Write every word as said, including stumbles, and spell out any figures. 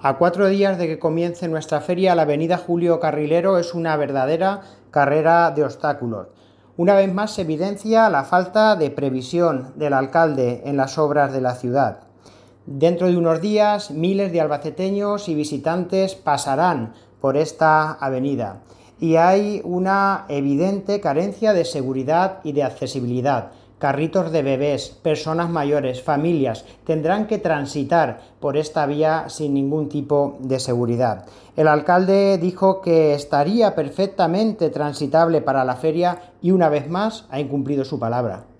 A cuatro días de que comience nuestra feria, la avenida Julio Carrilero es una verdadera carrera de obstáculos. Una vez más se evidencia la falta de previsión del alcalde en las obras de la ciudad. Dentro de unos días, miles de albaceteños y visitantes pasarán por esta avenida y hay una evidente carencia de seguridad y de accesibilidad. Carritos de bebés, personas mayores, familias tendrán que transitar por esta vía sin ningún tipo de seguridad. El alcalde dijo que estaría perfectamente transitable para la feria y una vez más ha incumplido su palabra.